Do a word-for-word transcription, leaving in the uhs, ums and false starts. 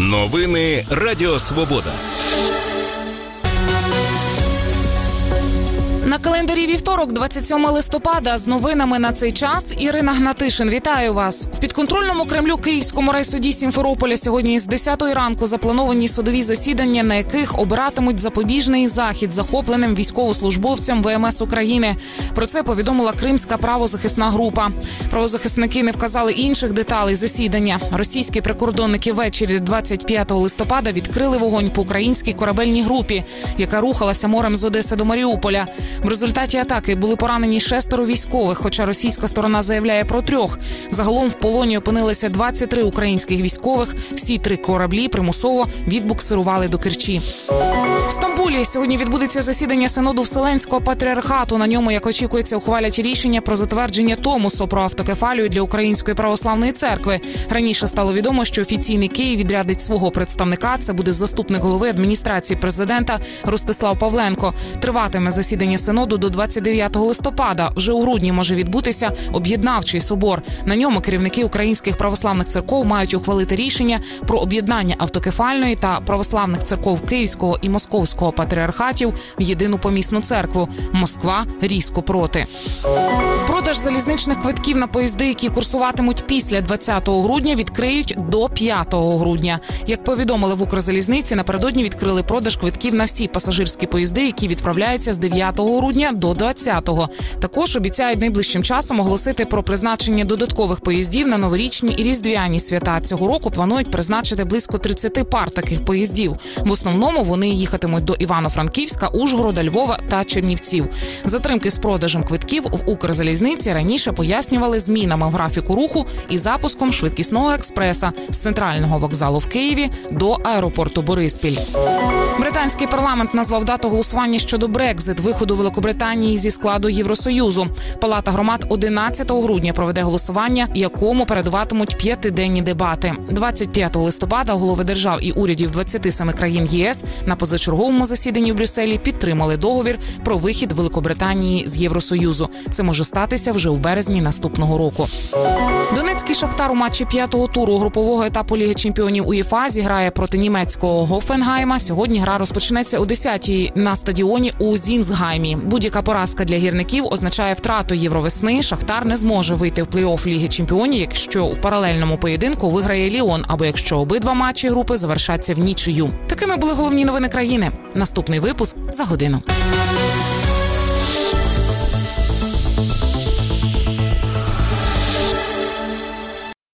Новини Радіо Свобода. На календарі вівторок, двадцять сьомого листопада. З новинами на цей час Ірина Гнатишин. Вітаю вас. В підконтрольному Кремлю Київському райсуді Сімферополя сьогодні з десятої ранку заплановані судові засідання, на яких обиратимуть запобіжний захід захопленим військовослужбовцям Ве Ем Ес України. Про це повідомила Кримська правозахисна група. Правозахисники не вказали інших деталей засідання. Російські прикордонники ввечері двадцять п'ятого листопада відкрили вогонь по українській корабельній групі, яка рухалася морем з Одеси до Маріуполя. В результаті атаки були поранені шестеро військових, хоча російська сторона заявляє про трьох. Загалом в полоні опинилися двадцять три українських військових. Всі три кораблі примусово відбуксирували до Керчі. В Стамбулі сьогодні відбудеться засідання Синоду Вселенського Патріархату. На ньому, як очікується, ухвалять рішення про затвердження Томосу про автокефалію для Української православної церкви. Раніше стало відомо, що офіційний Київ відрядить свого представника. Це буде заступник голови адміністрації президента Ростислав Павленко. Триватиме засідання Синоду до двадцять дев'ятого листопада. Вже у грудні може відбутися об'єднавчий собор. На ньому керівники українських православних церков мають ухвалити рішення про об'єднання автокефальної та православних церков Київського і Московського патріархатів в єдину помісну церкву. Москва різко проти. Продаж залізничних квитків на поїзди, які курсуватимуть після двадцятого грудня, відкриють до п'ятого грудня. Як повідомили в Укрзалізниці, напередодні відкрили продаж квитків на всі пасажирські поїзди, які відправляються з дев'ятого грудня до двадцятого. Також обіцяють найближчим часом оголосити про призначення додаткових поїздів на новорічні і різдвяні свята. Цього року планують призначити близько тридцять пар таких поїздів. В основному вони їхатимуть до Івано-Франківська, Ужгорода, Львова та Чернівців. Затримки з продажем квитків в Укрзалізниці раніше пояснювали змінами в графіку руху і запуском швидкісного експреса з центрального вокзалу в Києві до аеропорту Бориспіль. Британський парламент назвав дату голосування щодо Брекзит, виходу Великобританії зі складу Євросоюзу. Палата громад одинадцятого грудня проведе голосування, якому передуватимуть п'ятиденні дебати. двадцять п'ятого листопада голови держав і урядів двадцяти семи країн Є Ес на позачерговому засіданні в Брюсселі підтримали договір про вихід Великобританії з Євросоюзу. Це може статися вже в березні наступного року. Донецький Шахтар у матчі п'ятого туру групового етапу Ліги чемпіонів УЄФА зіграє проти німецького Гофенгайма. Сьогодні гра розпочнеться о десятій на стадіоні у Зінсгаймі. Будь-яка поразка для гірників означає втрату Євровесни. Шахтар не зможе вийти в плей-офф Ліги чемпіонів, якщо у паралельному поєдинку виграє Ліон, або якщо обидва матчі групи завершаться в нічию. Такими були головні новини країни. Наступний випуск за годину.